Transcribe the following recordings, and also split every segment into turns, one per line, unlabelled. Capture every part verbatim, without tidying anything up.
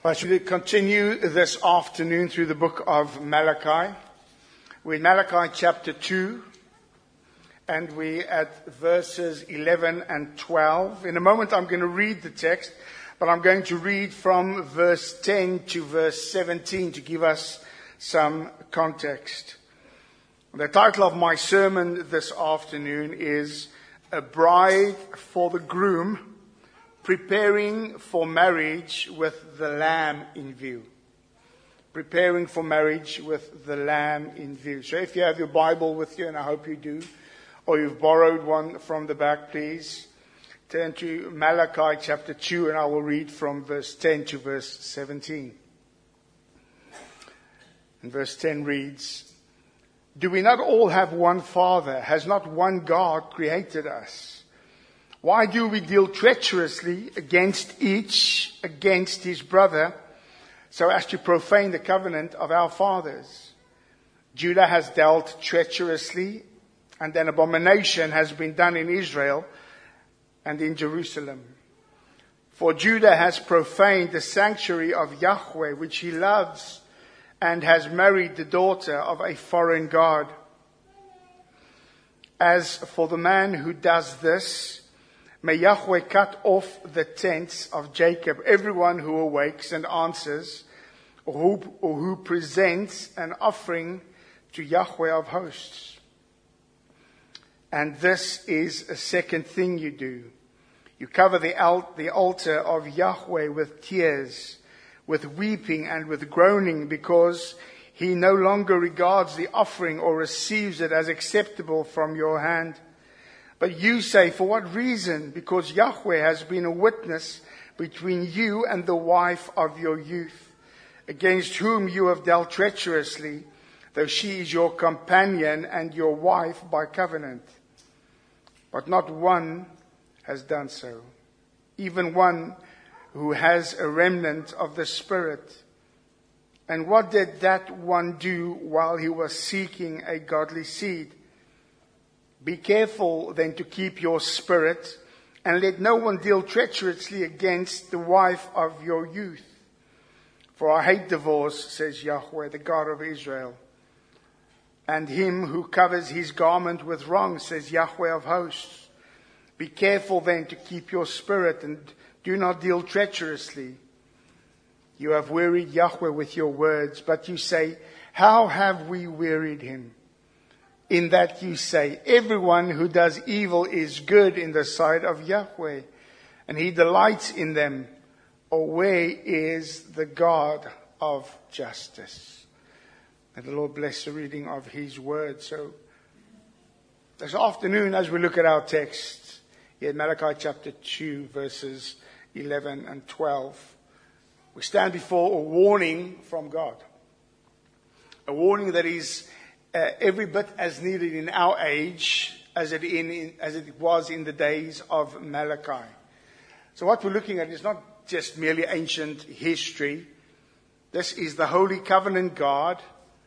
I should continue this afternoon through the book of Malachi. We're in Malachi chapter two, and we're at verses eleven and twelve. In a moment I'm going to read the text, but I'm going to read from verse ten to verse seventeen to give us some context. The title of my sermon this afternoon is A Bride for the Groom, Preparing for Marriage with the Lamb in View. Preparing for marriage with the Lamb in view. So if you have your Bible with you, and I hope you do, or you've borrowed one from the back, please turn to Malachi chapter two, and I will read from verse ten to verse seventeen. And verse ten reads, Do we not all have one Father? Has not one God created us? Why do we deal treacherously against each, against his brother, so as to profane the covenant of our fathers? Judah has dealt treacherously, and an abomination has been done in Israel and in Jerusalem. For Judah has profaned the sanctuary of Yahweh, which he loves, and has married the daughter of a foreign god. As for the man who does this, may Yahweh cut off the tents of Jacob, everyone who awakes and answers, or who, or who presents an offering to Yahweh of hosts. And this is a second thing you do. You cover the, al- the altar of Yahweh with tears, with weeping and with groaning, because he no longer regards the offering or receives it as acceptable from your hand. But you say, for what reason? Because Yahweh has been a witness between you and the wife of your youth, against whom you have dealt treacherously, though she is your companion and your wife by covenant. But not one has done so, even one who has a remnant of the Spirit. And what did that one do while he was seeking a godly seed? Be careful then to keep your spirit, and let no one deal treacherously against the wife of your youth. For I hate divorce, says Yahweh, the God of Israel, and him who covers his garment with wrong, says Yahweh of hosts. Be careful then to keep your spirit, and do not deal treacherously. You have wearied Yahweh with your words, but you say, how have we wearied him? In that you say, everyone who does evil is good in the sight of Yahweh, and he delights in them. Or where is the God of justice? May the Lord bless the reading of his word. So this afternoon, as we look at our text, in Malachi chapter two, verses eleven and twelve, we stand before a warning from God. A warning that is Uh, every bit as needed in our age as it, in, in, as it was in the days of Malachi. So what we're looking at is not just merely ancient history. This is the Holy Covenant God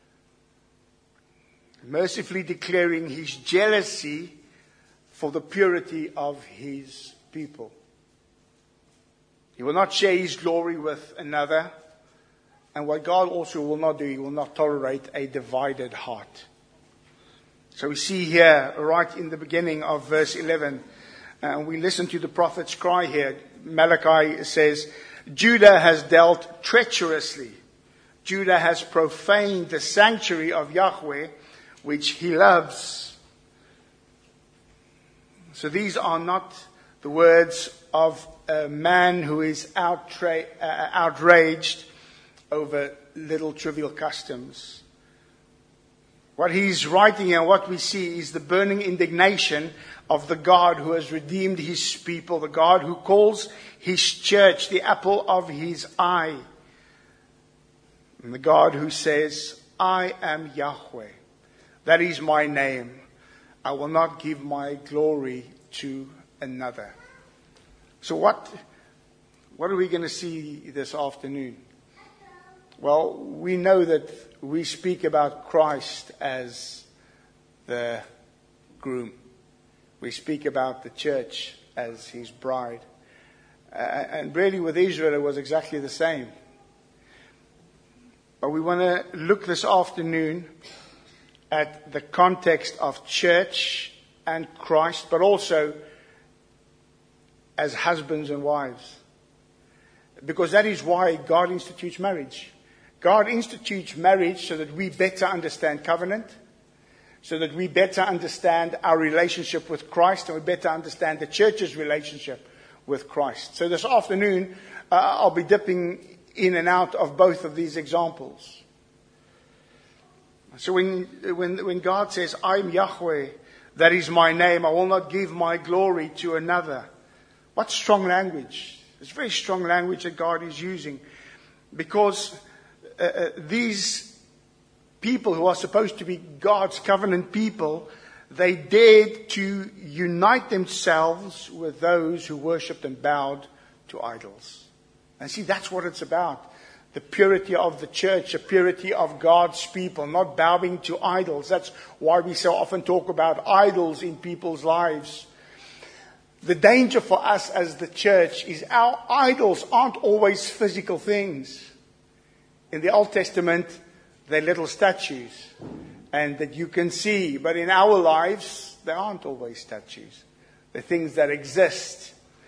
mercifully declaring his jealousy for the purity of his people. He will not share his glory with another. And what God also will not do, he will not tolerate a divided heart. So we see here, right in the beginning of verse eleven, and uh, we listen to the prophet's cry here. Malachi says, Judah has dealt treacherously. Judah has profaned the sanctuary of Yahweh, which he loves. So these are not the words of a man who is outra- uh, outraged over little trivial customs. What he's writing and what we see is the burning indignation of the God who has redeemed his people, the God who calls his church the apple of his eye, and the God who says, I am Yahweh. That is my name. I will not give my glory to another. So what, what are we going to see this afternoon? Well, we know that we speak about Christ as the groom. We speak about the church as his bride. Uh, and really with Israel it was exactly the same. But we want to look this afternoon at the context of church and Christ, but also as husbands and wives. Because that is why God institutes marriage. God institutes marriage so that we better understand covenant, so that we better understand our relationship with Christ, and we better understand the church's relationship with Christ. So this afternoon, uh, I'll be dipping in and out of both of these examples. So when, when, when God says, I'm Yahweh, that is my name, I will not give my glory to another. What strong language. It's very strong language that God is using. Because uh, uh, these people who are supposed to be God's covenant people, they dared to unite themselves with those who worshipped and bowed to idols. And see, that's what it's about. The purity of the church, the purity of God's people, not bowing to idols. That's why we so often talk about idols in people's lives. The danger for us as the church is our idols aren't always physical things. In the Old Testament, they're little statues and that you can see. But in our lives, they aren't always statues. They're things that exist,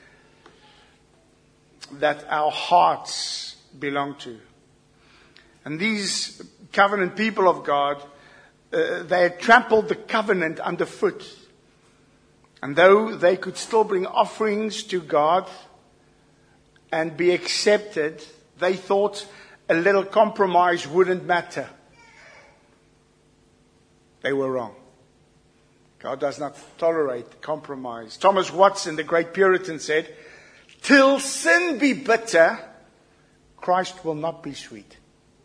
that our hearts belong to. And these covenant people of God, uh, they had trampled the covenant underfoot. And though they could still bring offerings to God and be accepted, they thought a little compromise wouldn't matter. They were wrong. God does not tolerate compromise. Thomas Watson, the great Puritan, said, till sin be bitter, Christ will not be sweet.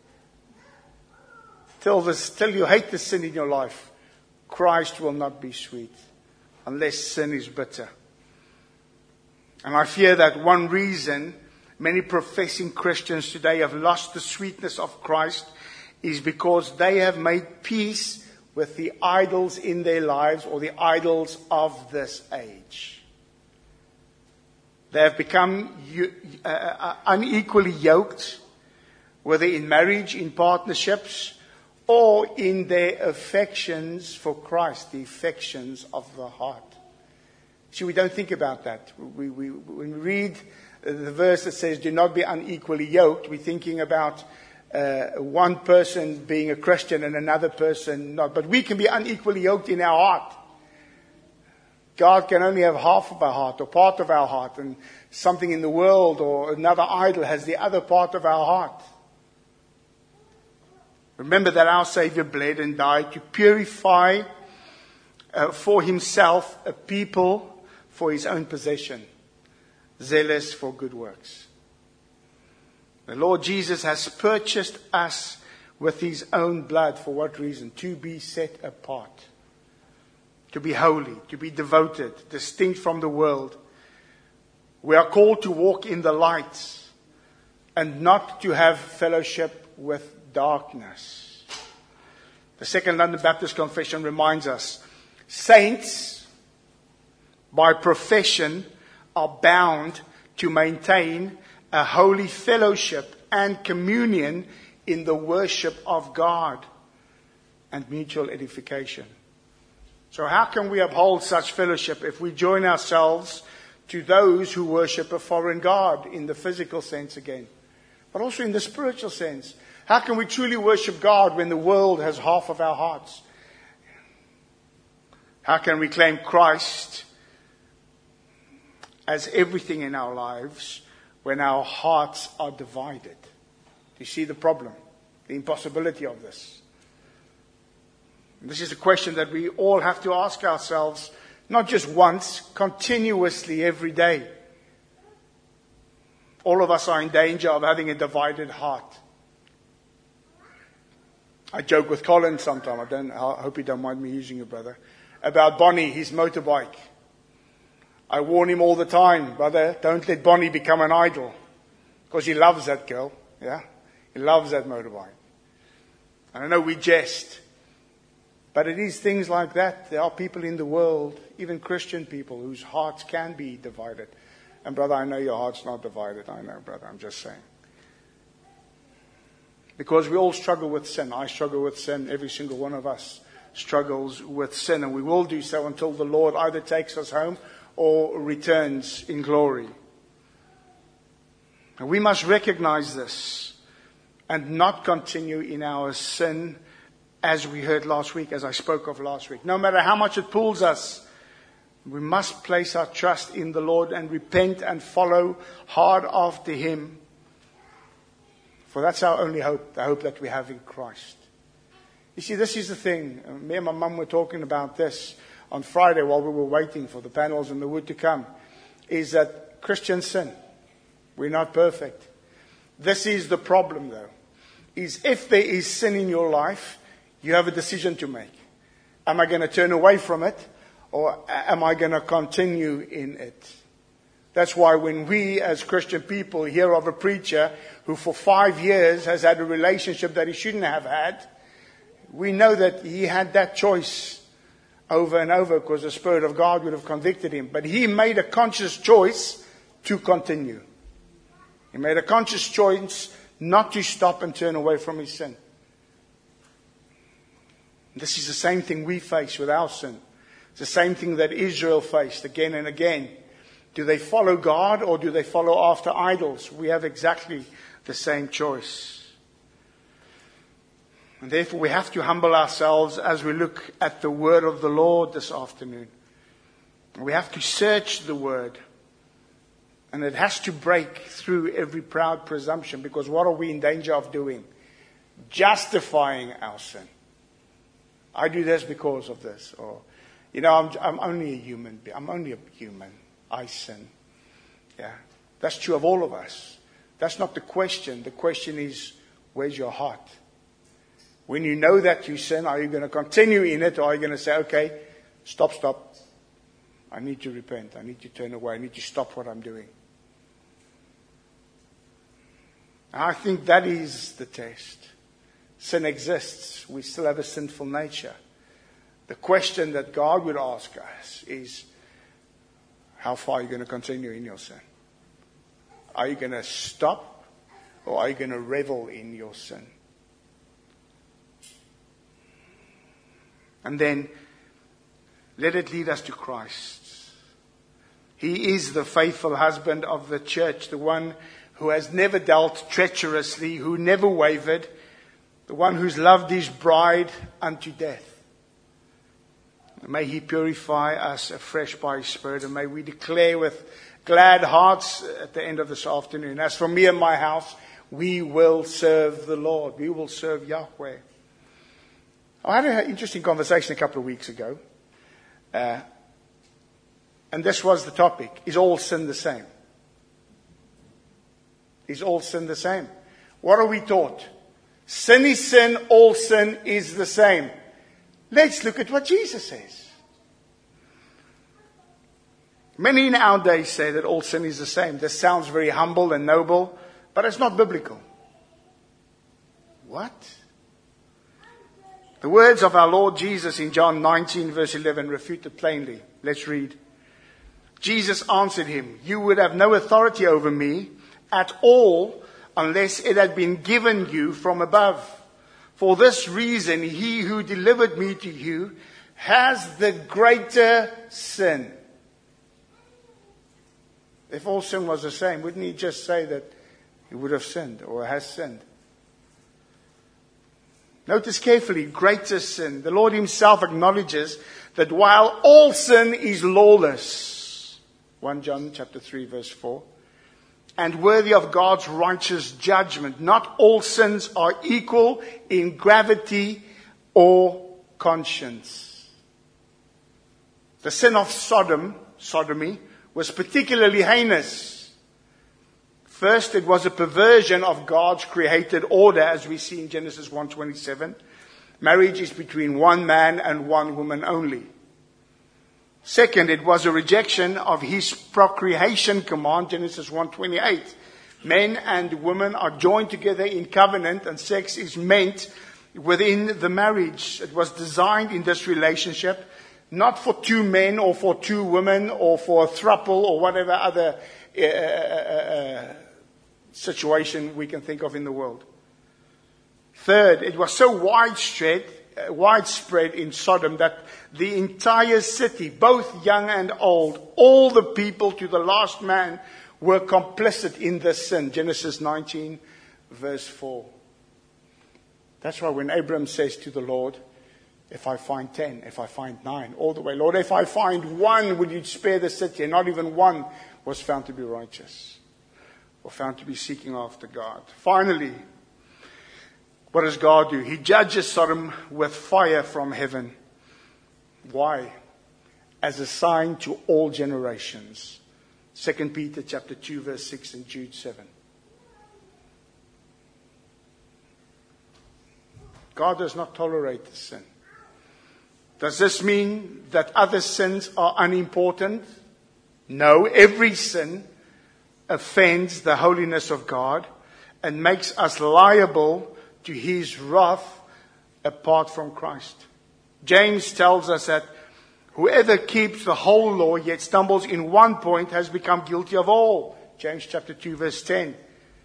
Till this, till you hate the sin in your life, Christ will not be sweet, unless sin is bitter. And I fear that one reason many professing Christians today have lost the sweetness of Christ is because they have made peace with the idols in their lives, or the idols of this age. They have become uh, unequally yoked, whether in marriage, in partnerships, or in their affections for Christ, the affections of the heart. See, we don't think about that. We, we, when we read the verse that says, do not be unequally yoked, we're thinking about uh, one person being a Christian and another person not. But we can be unequally yoked in our heart. God can only have half of our heart or part of our heart, and something in the world or another idol has the other part of our heart. Remember that our Savior bled and died to purify uh, for himself a people for his own possession, zealous for good works. The Lord Jesus has purchased us with his own blood. For what reason? To be set apart. To be holy, to be devoted, distinct from the world. We are called to walk in the light and not to have fellowship with darkness. The Second London Baptist Confession reminds us, saints, by profession, are bound to maintain a holy fellowship and communion in the worship of God and mutual edification. So how can we uphold such fellowship if we join ourselves to those who worship a foreign god in the physical sense again, but also in the spiritual sense? How can we truly worship God when the world has half of our hearts? How can we claim Christ as everything in our lives when our hearts are divided? Do you see the problem, the impossibility of this? This is a question that we all have to ask ourselves, not just once, continuously every day. All of us are in danger of having a divided heart. I joke with Colin sometimes, I don't, I hope you don't mind me using it, brother, about Bonnie, his motorbike. I warn him all the time, brother, don't let Bonnie become an idol. Because he loves that girl, yeah? He loves that motorbike. And I know we jest. But it is things like that. There are people in the world, even Christian people, whose hearts can be divided. And brother, I know your heart's not divided. I know, brother, I'm just saying. Because we all struggle with sin. I struggle with sin. Every single one of us struggles with sin. And we will do so until the Lord either takes us home or returns in glory. And we must recognize this and not continue in our sin, as we heard last week, as I spoke of last week. No matter how much it pulls us, we must place our trust in the Lord and repent and follow hard after Him. For that's our only hope, the hope that we have in Christ. You see, this is the thing. Me and my mum were talking about this on Friday while we were waiting for the panels and the wood to come, is that Christians sin. We're not perfect. This is the problem, though, is if there is sin in your life, you have a decision to make. Am I going to turn away from it, or am I going to continue in it? That's why when we as Christian people hear of a preacher who for five years has had a relationship that he shouldn't have had, we know that he had that choice over and over because the Spirit of God would have convicted him. But he made a conscious choice to continue. He made a conscious choice not to stop and turn away from his sin. This is the same thing we face with our sin. It's the same thing that Israel faced again and again. Do they follow God or do they follow after idols? We have exactly the same choice. And therefore we have to humble ourselves as we look at the word of the Lord this afternoon. We have to search the word. And it has to break through every proud presumption, because what are we in danger of doing? Justifying our sin. I do this because of this. Or, you know, I'm, I'm only a human. I'm only a human. I sin. Yeah. That's true of all of us. That's not the question. The question is, where's your heart? When you know that you sin, are you going to continue in it, or are you going to say, okay, stop, stop. I need to repent. I need to turn away. I need to stop what I'm doing. And I think that is the test. Sin exists. We still have a sinful nature. The question that God would ask us is, how far are you going to continue in your sin? Are you going to stop, or are you going to revel in your sin? And then let it lead us to Christ. He is the faithful husband of the church, the one who has never dealt treacherously, who never wavered, the one who's loved his bride unto death. May He purify us afresh by His Spirit, and may we declare with glad hearts at the end of this afternoon, as for me and my house, we will serve the Lord. We will serve Yahweh. I had an interesting conversation a couple of weeks ago, uh, and this was the topic: is all sin the same? Is all sin the same? What are we taught? Sin is sin, all sin is the same. Let's look at what Jesus says. Many in our days say that all sin is the same. This sounds very humble and noble, but it's not biblical. What? The words of our Lord Jesus in John nineteen verse eleven refute it plainly. Let's read. Jesus answered him, "You would have no authority over me at all unless it had been given you from above. For this reason, he who delivered me to you has the greater sin." If all sin was the same, wouldn't he just say that he would have sinned or has sinned? Notice carefully, greater sin. The Lord Himself acknowledges that while all sin is lawless, First John chapter three verse four, and worthy of God's righteous judgment, not all sins are equal in gravity or conscience. The sin of Sodom, sodomy, was particularly heinous. First, it was a perversion of God's created order, as we see in Genesis one twenty-seven. Marriage is between one man and one woman only. Second, it was a rejection of His procreation command, Genesis one twenty-eight. Men and women are joined together in covenant, and sex is meant within the marriage. It was designed in this relationship not for two men or for two women or for a throuple or whatever other uh, uh, uh, situation we can think of in the world. Third, it was so widespread, uh, widespread in Sodom that the entire city, both young and old, all the people to the last man, were complicit in this sin. Genesis nineteen, verse four. That's why when Abraham says to the Lord, if I find ten, if I find nine, all the way, Lord, if I find one, will you spare the city? And not even one was found to be righteous or found to be seeking after God. Finally, what does God do? He judges Sodom with fire from heaven. Why? As a sign to all generations. Second Peter chapter two, verse six and Jude seven. God does not tolerate the sin. Does this mean that other sins are unimportant? No, every sin offends the holiness of God and makes us liable to His wrath apart from Christ. James tells us that whoever keeps the whole law yet stumbles in one point has become guilty of all. James chapter two, verse ten.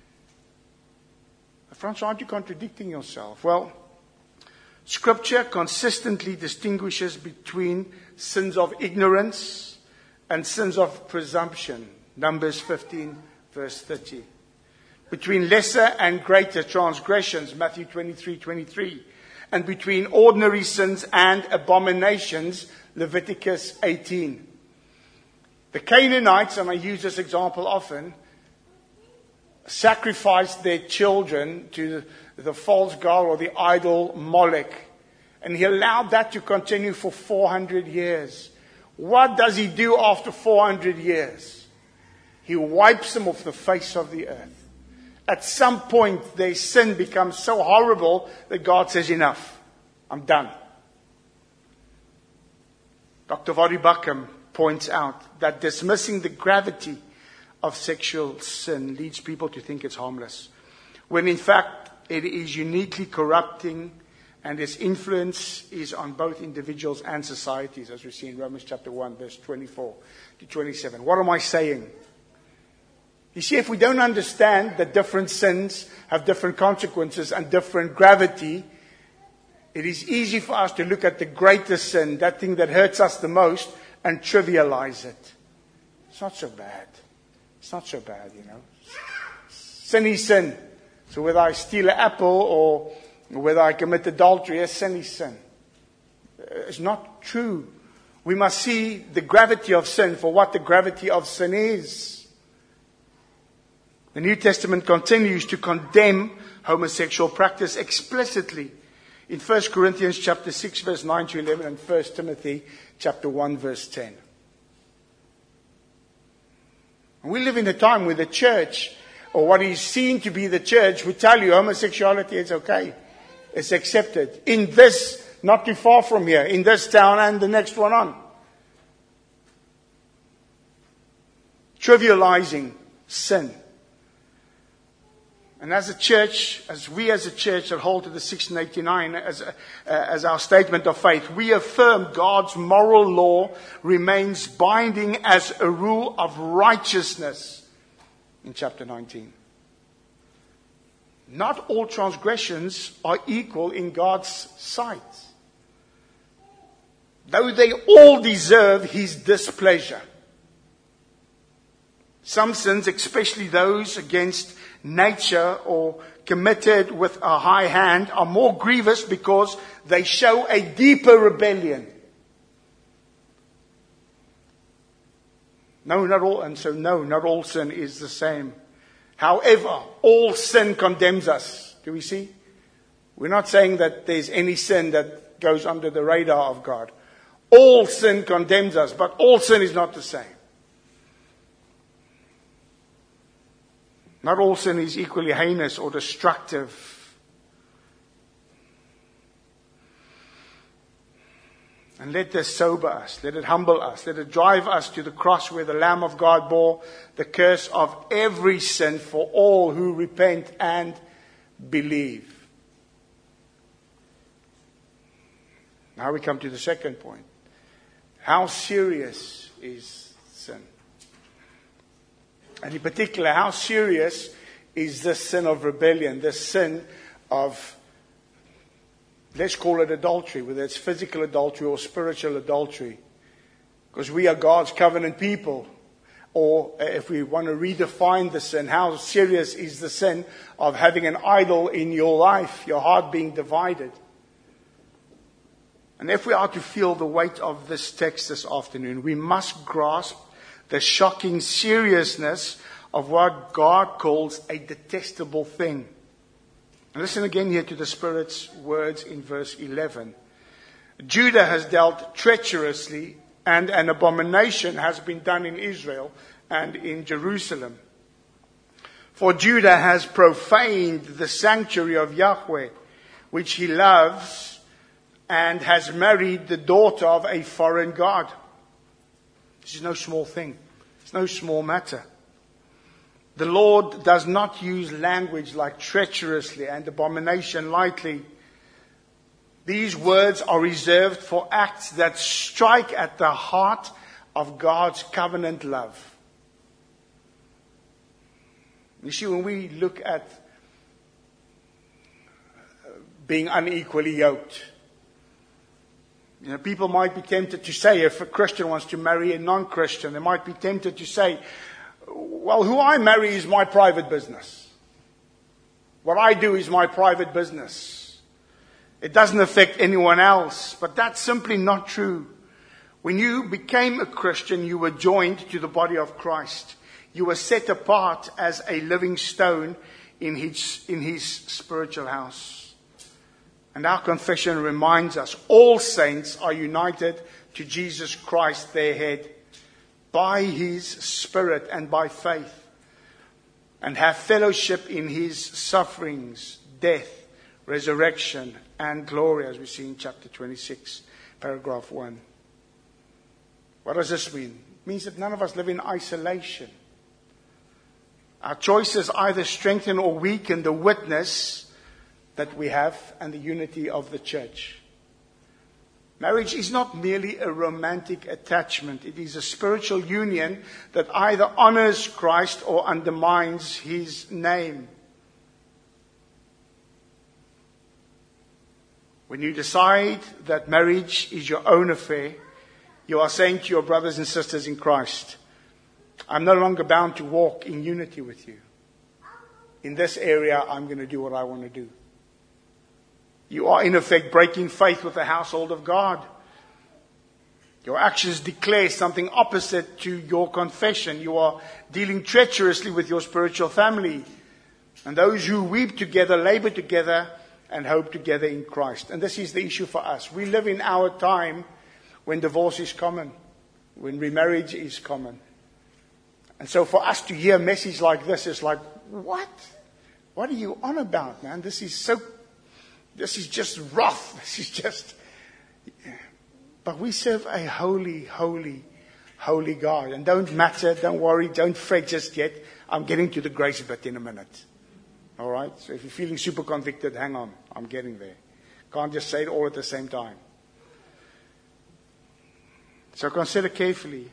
Friends, aren't you contradicting yourself? Well, Scripture consistently distinguishes between sins of ignorance and sins of presumption. Numbers fifteen, verse thirty. Between lesser and greater transgressions, Matthew twenty-three, twenty-three. And between ordinary sins and abominations, Leviticus eighteen. The Canaanites, and I use this example often, sacrificed their children to the false god or the idol Molech. And he allowed that to continue for four hundred years. What does he do after four hundred years? He wipes them off the face of the earth. At some point, their sin becomes so horrible that God says, enough, I'm done. Doctor Vadi Buckham points out that dismissing the gravity of sexual sin leads people to think it's harmless, when in fact it is uniquely corrupting, and its influence is on both individuals and societies, as we see in Romans chapter one, verse twenty-four to twenty-seven. What am I saying? You see, if we don't understand that different sins have different consequences and different gravity, it is easy for us to look at the greatest sin, that thing that hurts us the most, and trivialize it. It's not so bad. It's not so bad, you know. Sin is sin. So whether I steal an apple or whether I commit adultery, a sin is sin. It's not true. We must see the gravity of sin for what the gravity of sin is. The New Testament continues to condemn homosexual practice explicitly in First Corinthians chapter six, verse nine to eleven, and First Timothy chapter one, verse ten. And we live in a time where the church, or what is seen to be the church, would tell you homosexuality is okay. It's accepted. In this, not too far from here, in this town and the next one on. Trivializing sin. And as a church, as we as a church that hold to the sixteen eighty-nine as, a, uh, as our statement of faith, we affirm God's moral law remains binding as a rule of righteousness in chapter nineteen. Not all transgressions are equal in God's sight, though they all deserve His displeasure. Some sins, especially those against nature or committed with a high hand, are more grievous because they show a deeper rebellion. No, not all, and so no, not all sin is the same. However, all sin condemns us. Do we see? We're not saying that there's any sin that goes under the radar of God. All sin condemns us, but all sin is not the same. Not all sin is equally heinous or destructive. And let this sober us. Let it humble us. Let it drive us to the cross where the Lamb of God bore the curse of every sin for all who repent and believe. Now we come to the second point. How serious is sin? And in particular, how serious is this sin of rebellion, this sin of Let's call it adultery, whether it's physical adultery or spiritual adultery. Because we are God's covenant people. Or if we want to redefine the sin, how serious is the sin of having an idol in your life, your heart being divided? And if we are to feel the weight of this text this afternoon, we must grasp the shocking seriousness of what God calls a detestable thing. And listen again here to the Spirit's words in verse eleven. Judah has dealt treacherously, and an abomination has been done in Israel and in Jerusalem. For Judah has profaned the sanctuary of Yahweh, which he loves, and has married the daughter of a foreign god. This is no small thing. It's no small matter. The Lord does not use language like treacherously and abomination lightly. These words are reserved for acts that strike at the heart of God's covenant love. You see, when we look at being unequally yoked, you know, people might be tempted to say, if a Christian wants to marry a non-Christian, they might be tempted to say, well, who I marry is my private business. What I do is my private business. It doesn't affect anyone else. But that's simply not true. When you became a Christian, you were joined to the body of Christ. You were set apart as a living stone in his, in his spiritual house. And our confession reminds us all saints are united to Jesus Christ, their head, by his Spirit and by faith, and have fellowship in his sufferings, death, resurrection, and glory, as we see in chapter twenty-six, paragraph one. What does this mean? It means that none of us live in isolation. Our choices either strengthen or weaken the witness that we have and the unity of the church. Marriage is not merely a romantic attachment. It is a spiritual union that either honors Christ or undermines his name. When you decide that marriage is your own affair, you are saying to your brothers and sisters in Christ, I'm no longer bound to walk in unity with you. In this area, I'm going to do what I want to do. You are in effect breaking faith with the household of God. Your actions declare something opposite to your confession. You are dealing treacherously with your spiritual family. And those who weep together, labor together, and hope together in Christ. And this is the issue for us. We live in our time when divorce is common, when remarriage is common. And so for us to hear a message like this is like, what? What are you on about, man? This is so... This is just rough. This is just... But we serve a holy, holy, holy God. And don't matter, don't worry, don't fret just yet. I'm getting to the grace bit in a minute. All right? So if you're feeling super convicted, hang on. I'm getting there. Can't just say it all at the same time. So consider carefully.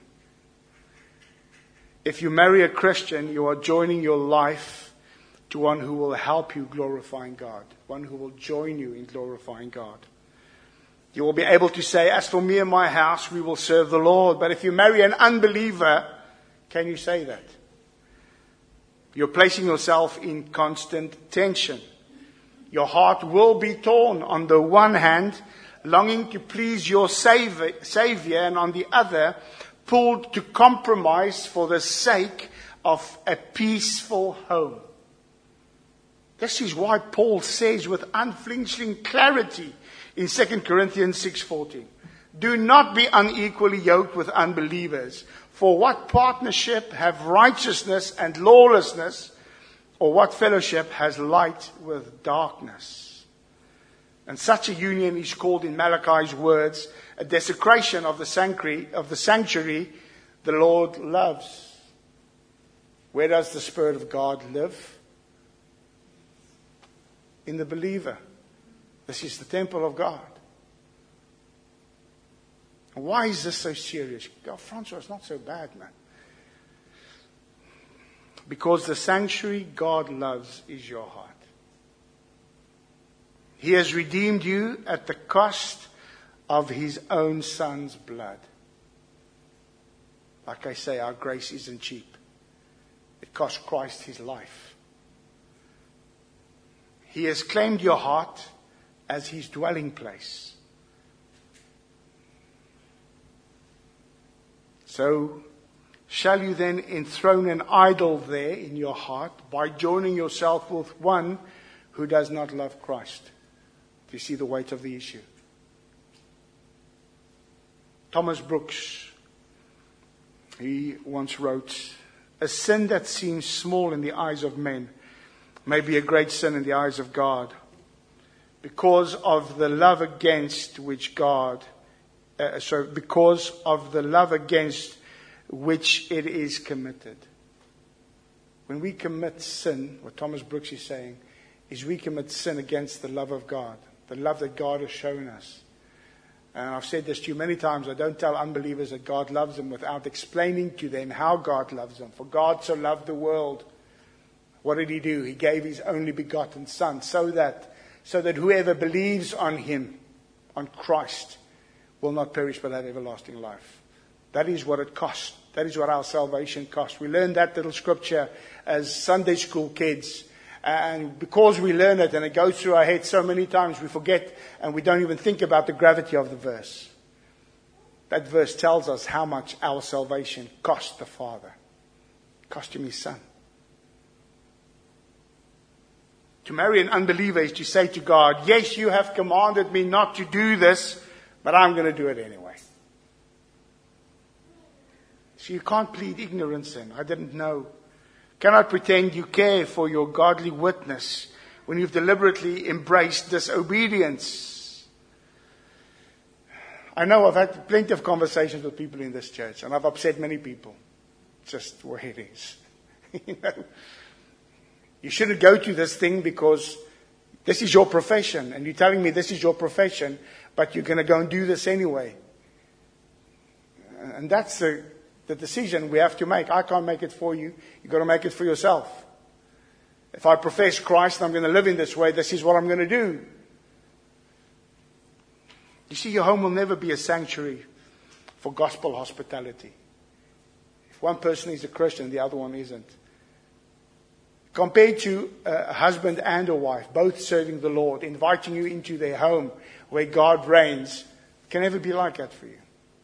If you marry a Christian, you are joining your life to one who will help you glorifying God. One who will join you in glorifying God. You will be able to say, as for me and my house, we will serve the Lord. But if you marry an unbeliever, can you say that? You're placing yourself in constant tension. Your heart will be torn. On the one hand, longing to please your Savior, and on the other, pulled to compromise for the sake of a peaceful home. This is why Paul says with unflinching clarity in Second Corinthians six fourteen, do not be unequally yoked with unbelievers. For what partnership have righteousness and lawlessness, or what fellowship has light with darkness? And such a union is called in Malachi's words a desecration of the sanctuary, of the sanctuary the Lord loves. Where does the Spirit of God live? In the believer. This is the temple of God. Why is this so serious? Oh, Francois, it's not so bad, man. Because the sanctuary God loves is your heart. He has redeemed you at the cost of his own Son's blood. Like I say, our grace isn't cheap. It cost Christ his life. He has claimed your heart as his dwelling place. So, shall you then enthrone an idol there in your heart by joining yourself with one who does not love Christ? Do you see the weight of the issue? Thomas Brooks, he once wrote, a sin that seems small in the eyes of men may be a great sin in the eyes of God, because of the love against which God, uh, so because of the love against which it is committed. When we commit sin, what Thomas Brooks is saying, is we commit sin against the love of God, the love that God has shown us. And I've said this to you many times, I don't tell unbelievers that God loves them without explaining to them how God loves them. For God so loved the world. What did he do? He gave his only begotten Son, so that, so that whoever believes on him, on Christ, will not perish but have everlasting life. That is what it cost. That is what our salvation cost. We learned that little scripture as Sunday school kids. And because we learn it and it goes through our head so many times, we forget and we don't even think about the gravity of the verse. That verse tells us how much our salvation cost the Father. It cost him his Son. To marry an unbeliever is to say to God, yes, you have commanded me not to do this, but I'm going to do it anyway. So you can't plead ignorance in. I didn't know. Cannot pretend you care for your godly witness when you've deliberately embraced disobedience. I know I've had plenty of conversations with people in this church, and I've upset many people. Just where it is. You know, you shouldn't go to this thing because this is your profession, and you're telling me this is your profession, but you're going to go and do this anyway. And that's the, the decision we have to make. I can't make it for you. You've got to make it for yourself. If I profess Christ and I'm going to live in this way, this is what I'm going to do. You see, your home will never be a sanctuary for gospel hospitality. If one person is a Christian, the other one isn't. Compared to a husband and a wife, both serving the Lord, inviting you into their home where God reigns, it can never be like that for you.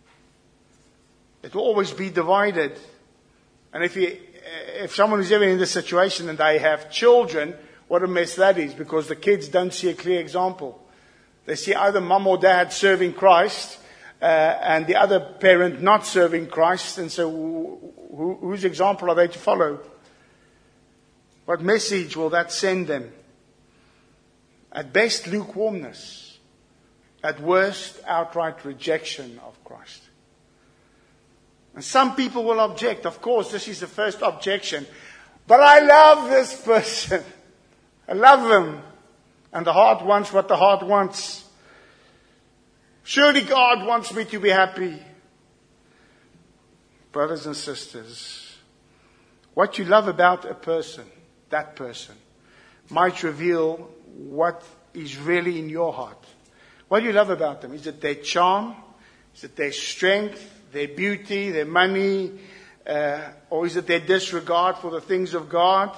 It will always be divided. And if you, if someone is ever in this situation and they have children, what a mess that is, because the kids don't see a clear example. They see either mum or dad serving Christ, uh, and the other parent not serving Christ, and so who, whose example are they to follow? What message will that send them? At best, lukewarmness. At worst, outright rejection of Christ. And some people will object. Of course, this is the first objection. But I love this person. I love them. And the heart wants what the heart wants. Surely God wants me to be happy. Brothers and sisters, what you love about a person, that person, might reveal what is really in your heart. What do you love about them? Is it their charm? Is it their strength, their beauty, their money? Uh, or is it their disregard for the things of God?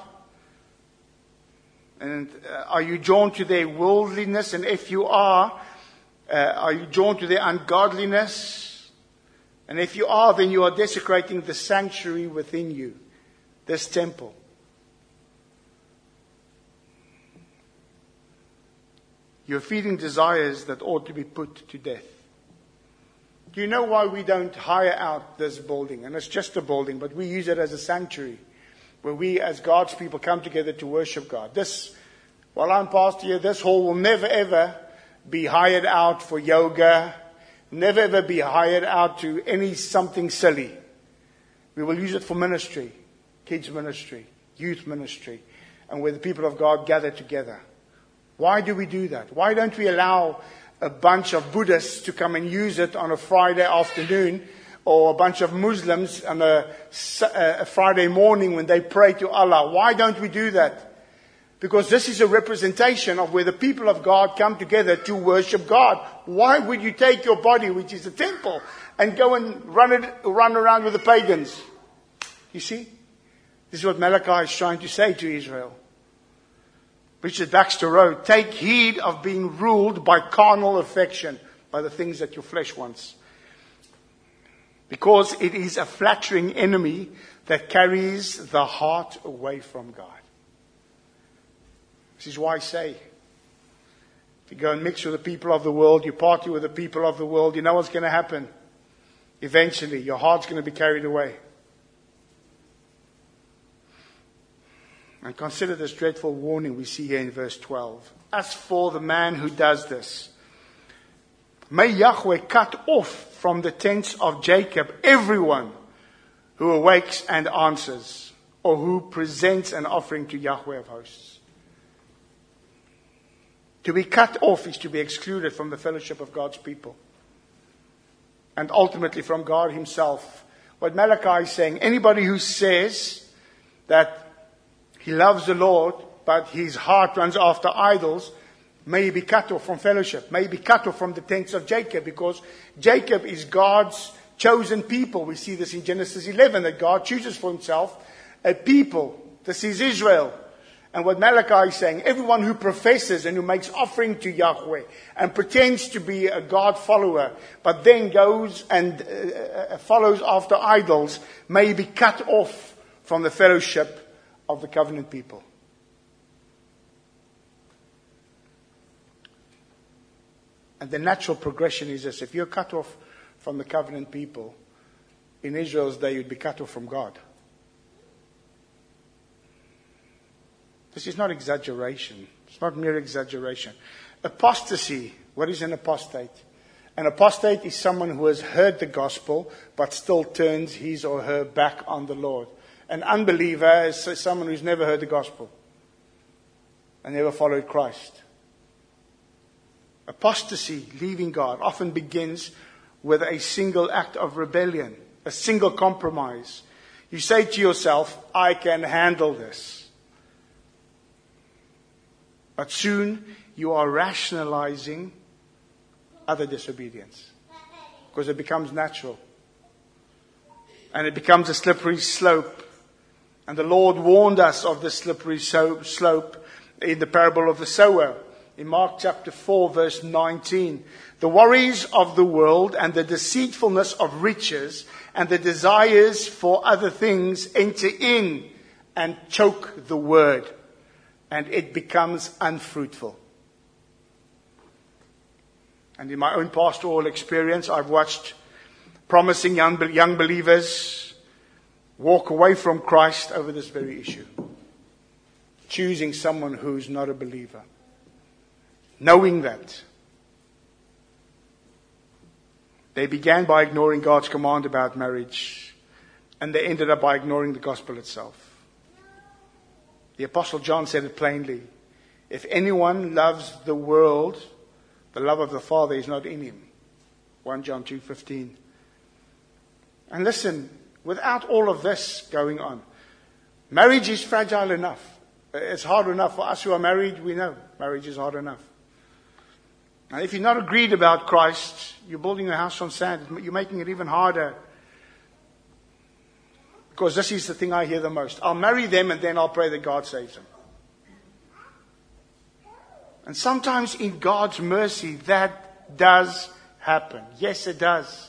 And uh, are you drawn to their worldliness? And if you are, uh, are you drawn to their ungodliness? And if you are, then you are desecrating the sanctuary within you, this temple. You're feeding desires that ought to be put to death. Do you know why we don't hire out this building? And it's just a building, but we use it as a sanctuary where we as God's people come together to worship God. This, while I'm pastor here, this hall will never ever be hired out for yoga, never ever be hired out to any something silly. We will use it for ministry, kids ministry, youth ministry, and where the people of God gather together. Why do we do that? Why don't we allow a bunch of Buddhists to come and use it on a Friday afternoon, or a bunch of Muslims on a, a Friday morning when they pray to Allah? Why don't we do that? Because this is a representation of where the people of God come together to worship God. Why would you take your body, which is a temple, and go and run it, run around with the pagans? You see? This is what Malachi is trying to say to Israel. Richard Baxter wrote, take heed of being ruled by carnal affection, by the things that your flesh wants. Because it is a flattering enemy that carries the heart away from God. This is why I say, if you go and mix with the people of the world, you party with the people of the world, you know what's going to happen. Eventually, your heart's going to be carried away. And consider this dreadful warning we see here in verse twelve. As for the man who does this, may Yahweh cut off from the tents of Jacob everyone who awakes and answers, or who presents an offering to Yahweh of hosts. To be cut off is to be excluded from the fellowship of God's people. And ultimately from God himself. What Malachi is saying, anybody who says that he loves the Lord, but his heart runs after idols, may be cut off from fellowship, may be cut off from the tents of Jacob, because Jacob is God's chosen people. We see this in Genesis eleven, that God chooses for himself a people. This is Israel. And what Malachi is saying, everyone who professes and who makes offering to Yahweh and pretends to be a God follower, but then goes and uh, follows after idols, may be cut off from the fellowship of the covenant people. And the natural progression is this. If you're cut off from the covenant people, in Israel's day you'd be cut off from God. This is not exaggeration. It's not mere exaggeration. Apostasy. What is an apostate? An apostate is someone who has heard the gospel but still turns his or her back on the Lord. An unbeliever is someone who's never heard the gospel and never followed Christ. Apostasy, leaving God, often begins with a single act of rebellion, a single compromise. You say to yourself, I can handle this. But soon you are rationalizing other disobedience because it becomes natural. And it becomes a slippery slope. And the Lord warned us of this slippery slope in the parable of the sower. In Mark chapter four, verse nineteen. The worries of the world and the deceitfulness of riches and the desires for other things enter in and choke the word. And it becomes unfruitful. And in my own pastoral experience, I've watched promising young, young believers walk away from Christ over this very issue. Choosing someone who's not a believer. Knowing that. They began by ignoring God's command about marriage. And they ended up by ignoring the gospel itself. The Apostle John said it plainly. If anyone loves the world, the love of the Father is not in him. First John two fifteen. And listen, without all of this going on, marriage is fragile enough. It's hard enough for us who are married. We know marriage is hard enough. And if you're not agreed about Christ, you're building a house on sand. You're making it even harder. Because this is the thing I hear the most. I'll marry them and then I'll pray that God saves them. And sometimes in God's mercy that does happen. Yes, it does.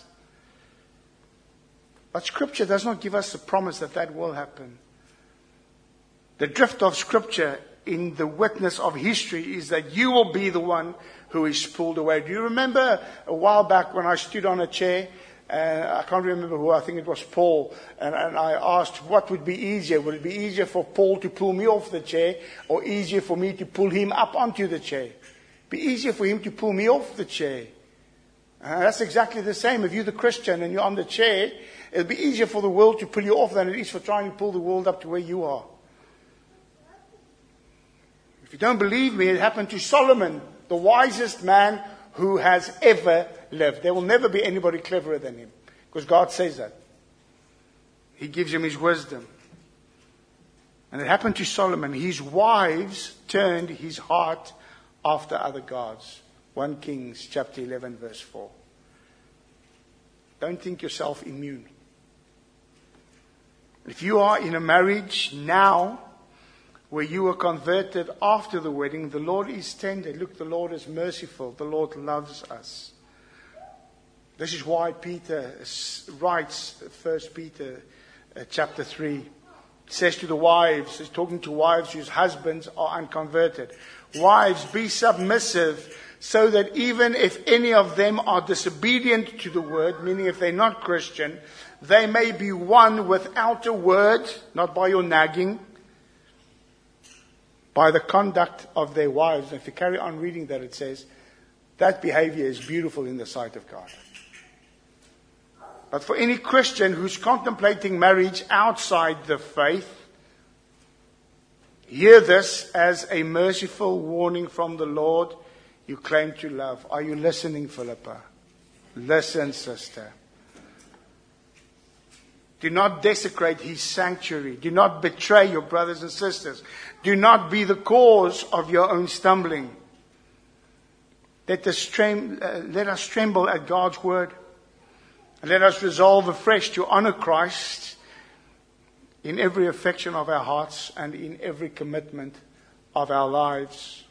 But Scripture does not give us the promise that that will happen. The drift of Scripture in the witness of history is that you will be the one who is pulled away. Do you remember a while back when I stood on a chair? Uh, I can't remember who, I think it was Paul. And, and I asked what would be easier. Would it be easier for Paul to pull me off the chair or easier for me to pull him up onto the chair? It'd be easier for him to pull me off the chair. Uh, that's exactly the same. If you're the Christian and you're on the chair, it'll be easier for the world to pull you off than it is for trying to pull the world up to where you are. If you don't believe me, it happened to Solomon, the wisest man who has ever lived. There will never be anybody cleverer than him. Because God says that. He gives him his wisdom. And it happened to Solomon. His wives turned his heart after other gods. First Kings chapter eleven verse four. Don't think yourself immune. If you are in a marriage now where you were converted after the wedding, the Lord is tender. Look, the Lord is merciful. The Lord loves us. This is why Peter writes, First Peter uh, chapter three. Says to the wives, he's talking to wives whose husbands are unconverted. Wives, be submissive, so that even if any of them are disobedient to the word, meaning if they're not Christian, they may be won without a word, not by your nagging, by the conduct of their wives. And if you carry on reading that, it says, that behavior is beautiful in the sight of God. But for any Christian who's contemplating marriage outside the faith, hear this as a merciful warning from the Lord you claim to love. Are you listening, Philippa? Listen, sister. Do not desecrate his sanctuary. Do not betray your brothers and sisters. Do not be the cause of your own stumbling. Let us, trem- uh, let us tremble at God's word. And let us resolve afresh to honor Christ in every affection of our hearts and in every commitment of our lives.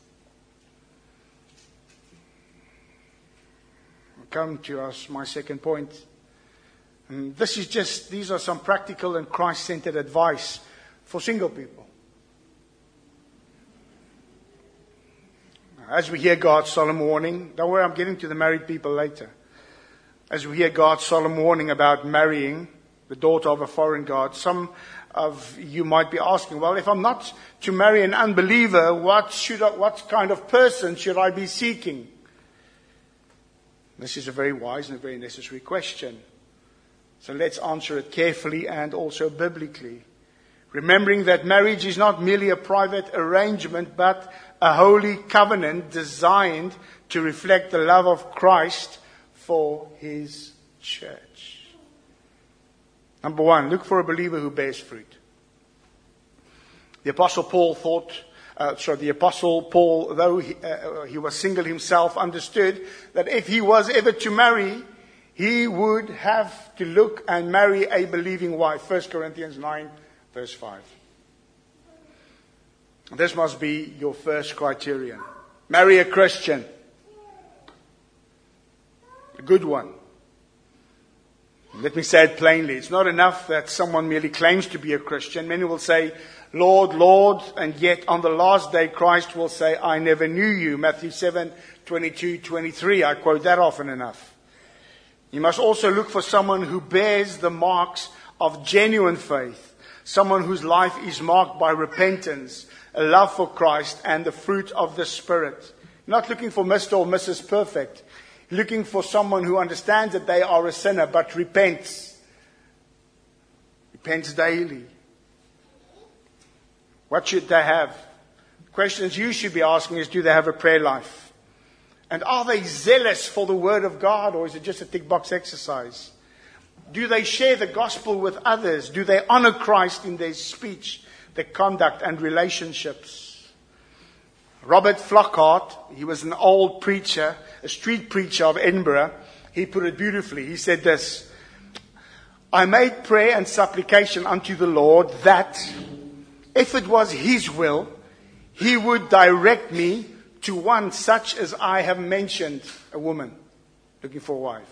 I'll come to us, my second point. And this is just, these are some practical and Christ-centered advice for single people. As we hear God's solemn warning, don't worry, I'm getting to the married people later. As we hear God's solemn warning about marrying the daughter of a foreign god, some of you might be asking, well, if I'm not to marry an unbeliever, what should I, what kind of person should I be seeking? This is a very wise and a very necessary question. So let's answer it carefully and also biblically. Remembering that marriage is not merely a private arrangement, but a holy covenant designed to reflect the love of Christ for his church. Number one, look for a believer who bears fruit. The Apostle Paul thought, uh, sorry, the Apostle Paul, though he, uh, he was single himself, understood that if he was ever to marry, he would have to look and marry a believing wife. First Corinthians nine, verse five. This must be your first criterion. Marry a Christian. A good one. Let me say it plainly. It's not enough that someone merely claims to be a Christian. Many will say, Lord, Lord, and yet on the last day Christ will say, I never knew you. Matthew seven, twenty-two, twenty-three. I quote that often enough. You must also look for someone who bears the marks of genuine faith. Someone whose life is marked by repentance, a love for Christ, and the fruit of the Spirit. You're not looking for Mister or Missus Perfect. Looking for someone who understands that they are a sinner but repents. Repents daily. What should they have? Questions you should be asking is, do they have a prayer life? And are they zealous for the Word of God, or is it just a tick box exercise? Do they share the gospel with others? Do they honor Christ in their speech, their conduct and relationships? Robert Flockhart, he was an old preacher, a street preacher of Edinburgh. He put it beautifully. He said this, I made prayer and supplication unto the Lord that, if it was his will, he would direct me to one such as I have mentioned, a woman looking for a wife.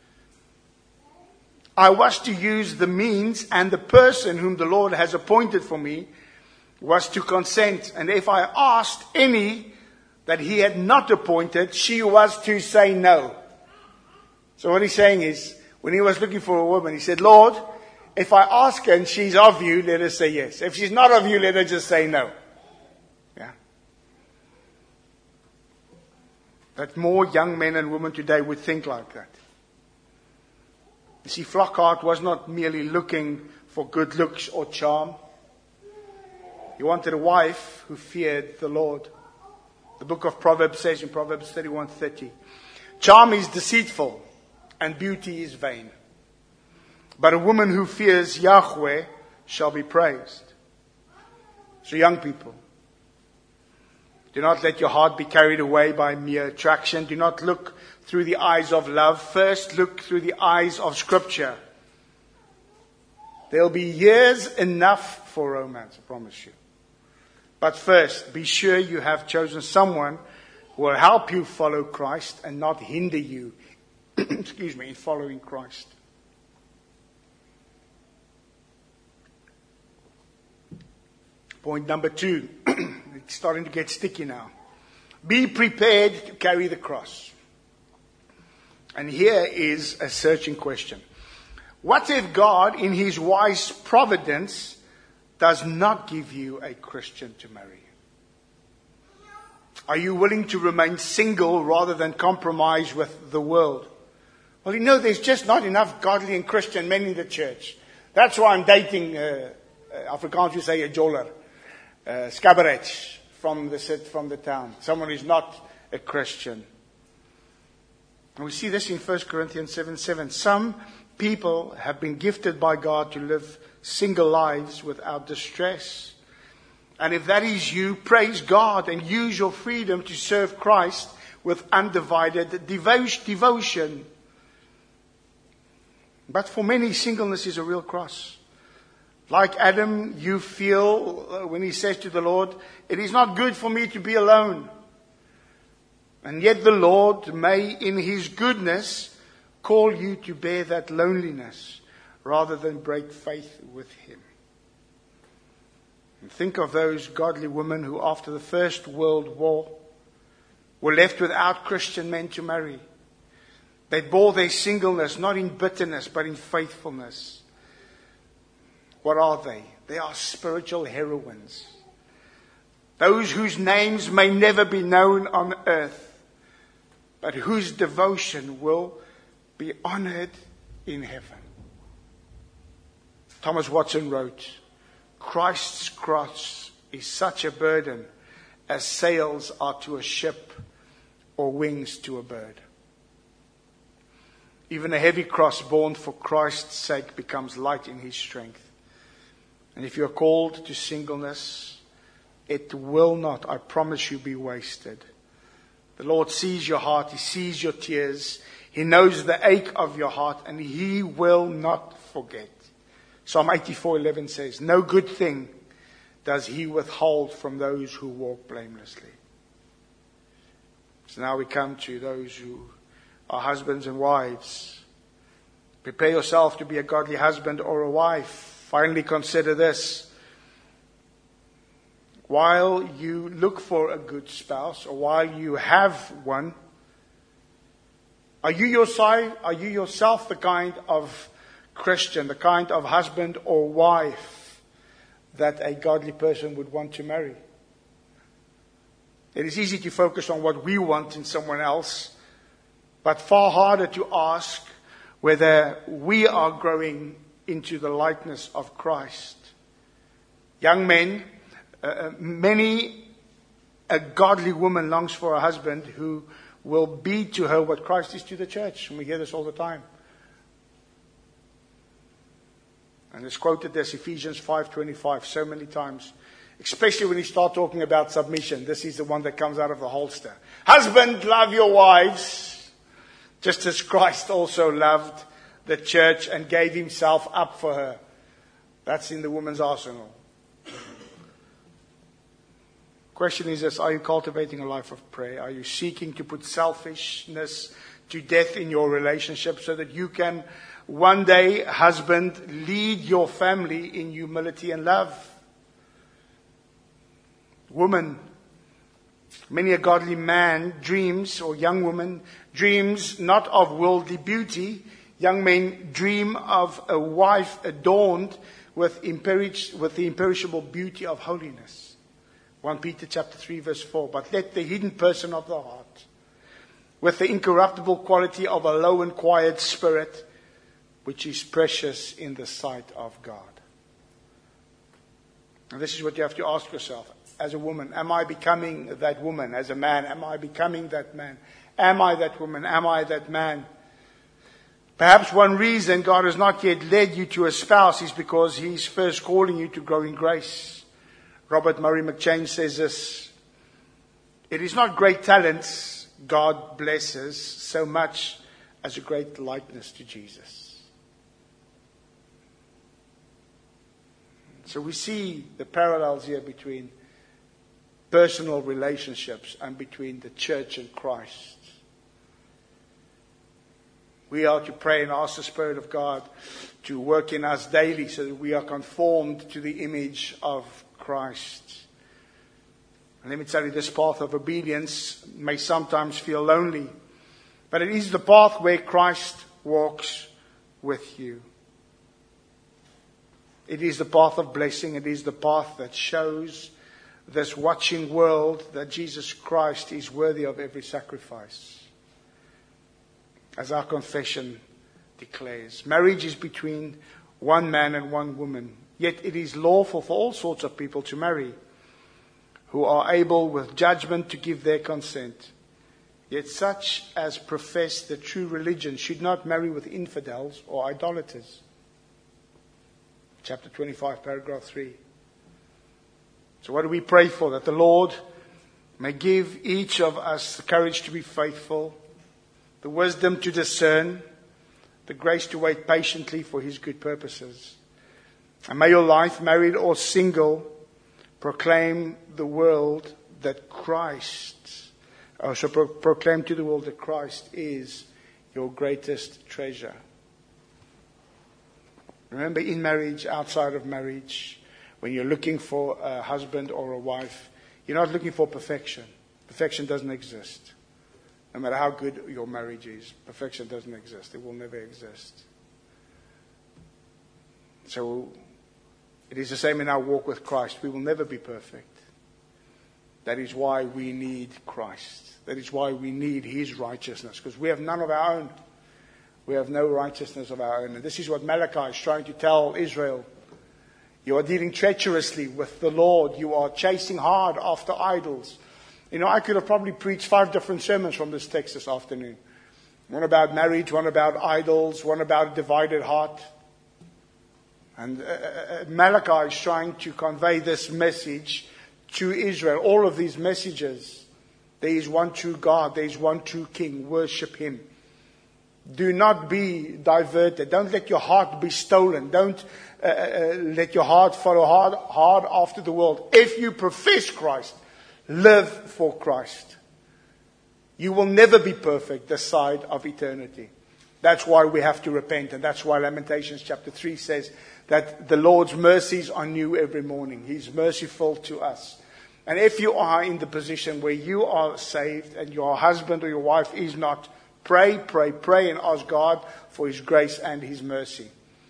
I was to use the means, and the person whom the Lord has appointed for me was to consent. And if I asked any that he had not appointed, she was to say no. So what he's saying is, when he was looking for a woman, he said, Lord, if I ask her and she's of you, let her say yes. If she's not of you, let her just say no. Yeah. That more young men and women today would think like that. You see, Flockhart was not merely looking for good looks or charm. He wanted a wife who feared the Lord. The book of Proverbs says in Proverbs thirty-one thirty, charm is deceitful and beauty is vain. But a woman who fears Yahweh shall be praised. So young people, do not let your heart be carried away by mere attraction. Do not look through the eyes of love. First, look through the eyes of Scripture. There'll be years enough for romance, I promise you. But first, be sure you have chosen someone who will help you follow Christ and not hinder you, excuse me, in following Christ. Point number two. It's starting to get sticky now. Be prepared to carry the cross. And here is a searching question. What if God, in His wise providence, does not give you a Christian to marry? Are you willing to remain single rather than compromise with the world? Well, you know, there's just not enough godly and Christian men in the church. That's why I'm dating, uh, uh, Afrikaans you say, a joller. Uh, Skabarets from the from the town. Someone who's not a Christian. And we see this in First Corinthians seven seven. Some people have been gifted by God to live single lives without distress. And if that is you, praise God and use your freedom to serve Christ with undivided devotion. But for many, singleness is a real cross. Like Adam, you feel when he says to the Lord, it is not good for me to be alone. And yet the Lord may, in His goodness, call you to bear that loneliness rather than break faith with Him. And think of those godly women who, after the First World War, were left without Christian men to marry. They bore their singleness not in bitterness, but in faithfulness. What are they? They are spiritual heroines. Those whose names may never be known on earth, but whose devotion will be honored in heaven. Thomas Watson wrote, Christ's cross is such a burden as sails are to a ship or wings to a bird. Even a heavy cross borne for Christ's sake becomes light in His strength. And if you are called to singleness, it will not, I promise you, be wasted. The Lord sees your heart. He sees your tears. He knows the ache of your heart, and He will not forget. Psalm eighty-four eleven says, no good thing does He withhold from those who walk blamelessly. So now we come to those who are husbands and wives. Prepare yourself to be a godly husband or a wife. Finally, consider this. While you look for a good spouse, or while you have one, are you yourself, are you yourself the kind of Christian, the kind of husband or wife that a godly person would want to marry? It is easy to focus on what we want in someone else, but far harder to ask whether we are growing into the likeness of Christ. Young men, uh, many a godly woman longs for a husband who will be to her what Christ is to the church. And we hear this all the time. And it's quoted this, Ephesians five twenty-five, so many times. Especially when you start talking about submission. This is the one that comes out of the holster. Husband, love your wives, just as Christ also loved the church and gave Himself up for her. That's in the woman's arsenal. Question is this, are you cultivating a life of prayer? Are you seeking to put selfishness to death in your relationship so that you can one day, husband, lead your family in humility and love? Woman, many a godly man dreams, or young woman dreams not of worldly beauty. Young men dream of a wife adorned with, imperish, with the imperishable beauty of holiness. First Peter chapter three verse four. But let the hidden person of the heart, with the incorruptible quality of a low and quiet spirit, which is precious in the sight of God. And this is what you have to ask yourself. As a woman, am I becoming that woman? As a man, am I becoming that man? Am I that woman? Am I that man? Perhaps one reason God has not yet led you to a spouse is because He's first calling you to grow in grace. Robert Murray McCheyne says this: it is not great talents God blesses so much as a great likeness to Jesus. So we see the parallels here between personal relationships and between the church and Christ. We are to pray and ask the Spirit of God to work in us daily so that we are conformed to the image of Christ. And let me tell you, this path of obedience may sometimes feel lonely, but it is the path where Christ walks with you. It is the path of blessing. It is the path that shows this watching world that Jesus Christ is worthy of every sacrifice. As our confession declares, marriage is between one man and one woman. Yet it is lawful for all sorts of people to marry, who are able with judgment to give their consent. Yet such as profess the true religion should not marry with infidels or idolaters. Chapter twenty-five, paragraph three. So what do we pray for? That the Lord may give each of us the courage to be faithful, the wisdom to discern, the grace to wait patiently for His good purposes. And may your life, married or single, proclaim the world that Christ, or shall pro- proclaim to the world that Christ is your greatest treasure. Remember, in marriage, outside of marriage, when you're looking for a husband or a wife, you're not looking for perfection. Perfection doesn't exist. No matter how good your marriage is, perfection doesn't exist. It will never exist. So it is the same in our walk with Christ. We will never be perfect. That is why we need Christ. That is why we need His righteousness, because we have none of our own. We have no righteousness of our own. And this is what Malachi is trying to tell Israel. You are dealing treacherously with the Lord. You are chasing hard after idols. You know, I could have probably preached five different sermons from this text this afternoon. One about marriage, one about idols, one about a divided heart. And uh, Malachi is trying to convey this message to Israel. All of these messages. There is one true God. There is one true King. Worship Him. Do not be diverted. Don't let your heart be stolen. Don't uh, uh, let your heart follow hard, hard after the world. If you profess Christ, live for Christ. You will never be perfect this side of eternity. That's why we have to repent. And that's why Lamentations chapter three says that the Lord's mercies are new every morning. He's merciful to us. And if you are in the position where you are saved and your husband or your wife is not, pray, pray, pray and ask God for His grace and His mercy.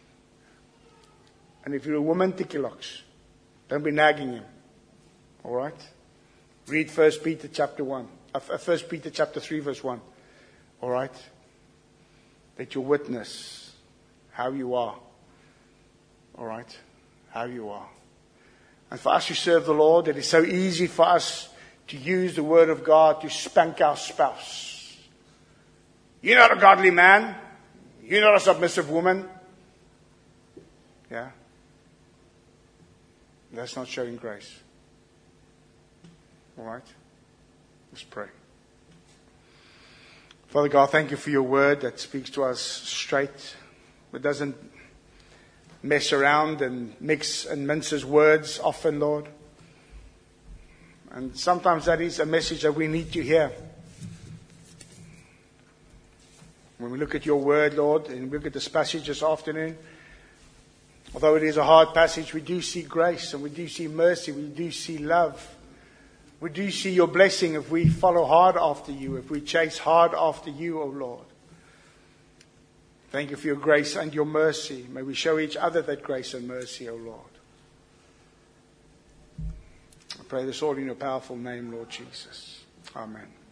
And if you're a woman, tikilocks. Don't be nagging him. All right? Read First Peter chapter one. Uh, First Peter chapter three, verse one. All right? Let your witness how you are. All right? How you are. And for us who serve the Lord, it is so easy for us to use the word of God to spank our spouse. You're not a godly man. You're not a submissive woman. Yeah? That's not showing grace. All right? Let's pray. Father God, thank you for your word that speaks to us straight. It doesn't mess around and mix and minces words often, Lord. And sometimes that is a message that we need to hear. When we look at your word, Lord, and we look at this passage this afternoon, although it is a hard passage, we do see grace and we do see mercy, we do see love. We do see your blessing if we follow hard after you, if we chase hard after you, O Lord. Thank you for your grace and your mercy. May we show each other that grace and mercy, O Lord. I pray this all in your powerful name, Lord Jesus. Amen.